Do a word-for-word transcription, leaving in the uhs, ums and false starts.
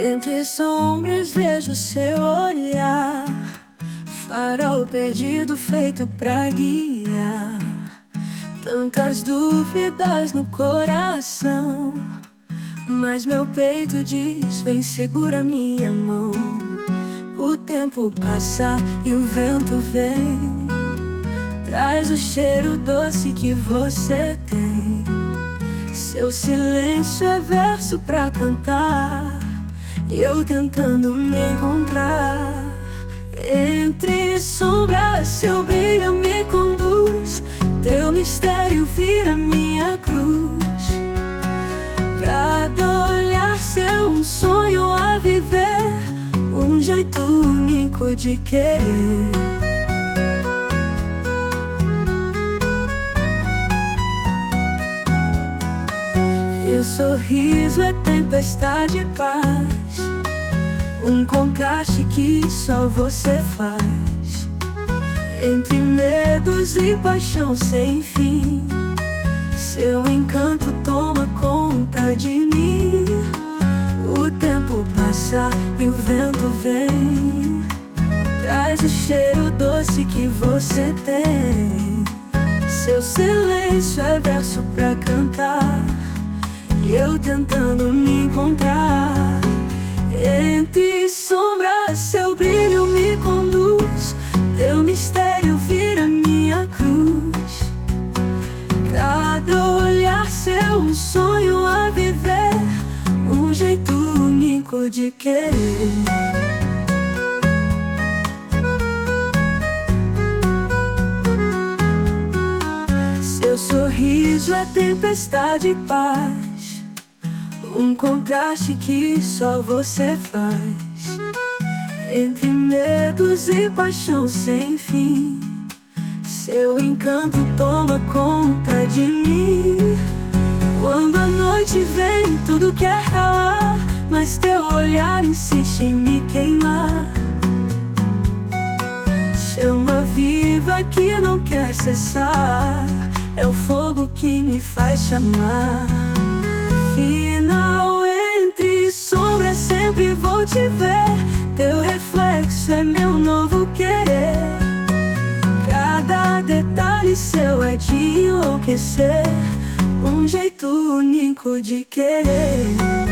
Entre sombras vejo seu olhar, farol perdido feito pra guiar. Tantas dúvidas no coração, mas meu peito diz: vem, segura minha mão. O tempo passa e o vento vem, traz o cheiro doce que você tem. Seu silêncio é verso pra cantar, e eu tentando me encontrar. Entre sombras seu brilho me conduz, teu mistério vira minha cruz. Cada olhar seu um sonho a viver, um jeito único de querer. Seu sorriso é tempestade e paz, um contraste que só você faz. Entre medos e paixão sem fim, seu encanto toma conta de mim. O tempo passa e o vento vem, traz o cheiro doce que você tem. Seu silêncio é verso pra cantar, e eu tentando me encontrar. Entre sombras seu brilho me conduz, teu mistério vira minha cruz. Cada olhar seu um sonho a viver, um jeito único de querer. Seu sorriso é tempestade e paz, um contraste que só você faz. Entre medos e paixão sem fim, seu encanto toma conta de mim. Quando a noite vem tudo quer calar, mas teu olhar insiste em me queimar. Chama viva que não quer cessar, é o fogo que me faz chamar. Final entre sombras sempre vou te ver, teu reflexo é meu novo querer. Cada detalhe seu é de enlouquecer, um jeito único de querer.